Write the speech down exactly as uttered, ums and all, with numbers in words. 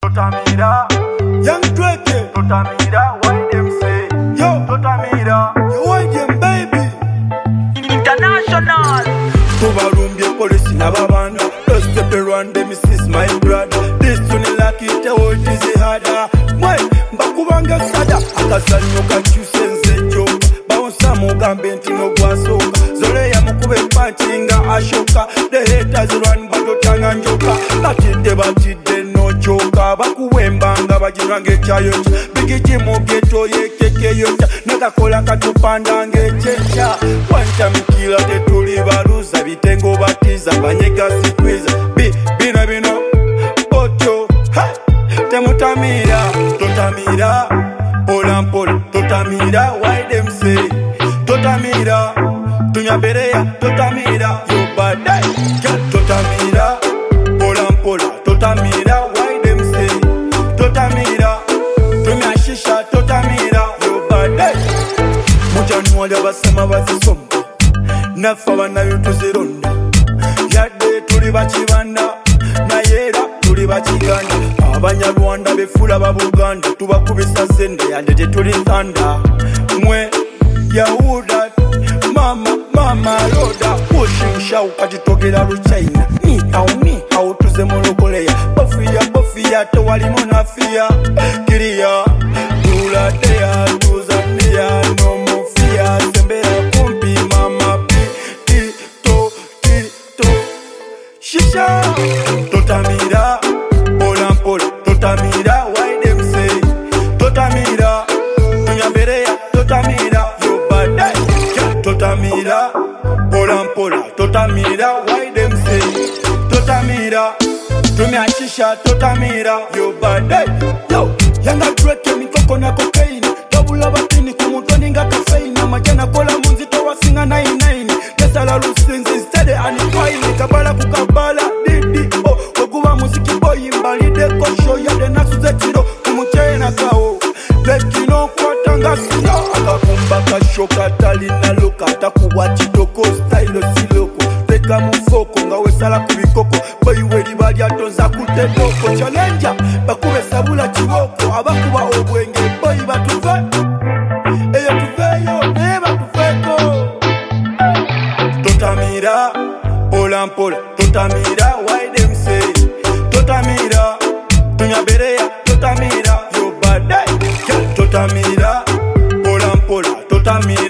Totamira, Young Drake, Totamira, why them say? yo, Totamira, you want them baby. international. Tubarumbye polisi n'ababanda. Don't step around them, this is my brother. This tune like it, oh it is harder. Mwe, mbakubanga sada. Akazanyo kakyuse nze joka. Bawunsa mugambe nti no gwasoka. Zole ya mukube panchinga ashoka. The haters run batotanga njoka. Batidde batidde no joka. Bakuwembanga bajirange chayocha. Bigiji mugeto yekeke yocha. Nakakola katupanda ngechecha. Wanta mukila tetuli baluza. Bitengo batiza banyega sikwiza. Bi, bino bino Ocho, hey. Temutamira, Totamira, Polampola, Totamira, why them say? Totamira, Tunyaberea, Totamira, you bad day. Totamira, Polampola, Totamira, why them say? Totamira, Tunyashisha, Totamira, you bad day. Mujanuwa basema bazisomba. Nafa banayo tuzironda. Yadde tuli bakibanda. Nayera tuli bakiganda. Abanyarwanda befula babuganda. Tubakubisa sende yadde tetuli thanda. Mwe Yahuda mama mama roda pushing show kati togera lu China. Me how me how tuze molokoleya. Bofia bofia tewali monafia. Kiria tula dea tuzania no mofia sembera kumpi mama pi ti to ti to shisha. Totamira Polampola Totamira why them say? Totamira Tunyaberea Totamira you bad day. Totamira Polampola Totamira why them say? Totamira Tumiachisha Totamira you bad day. Yo Yanga Drake mikoko na cocaine. Double abatini kumutoni nga kafeina. Majana kola munzi towa singa nine nine. Nesala lusinzi steady and fine. Kabala kukabala didi oh. Waguwa muziki boy imbalide kosho ya denasu zetiro. Kumuchena kao Lekino kwa tanga sino. Akakumba kashoka talina loka. Atakuwa chitoko style siloko. Teka mufoko nga wesala kubikoko. Boy wedi bali atonza kutetoko. Challenger bakube sabula chiboko. Abakuba obwenge boy batuve. Eyo tuveyo neba tufeko. Totamira Polampola Totamira why them say? Totamira Tunyaberea Totamira you bad day. Totamira Polampola Totamira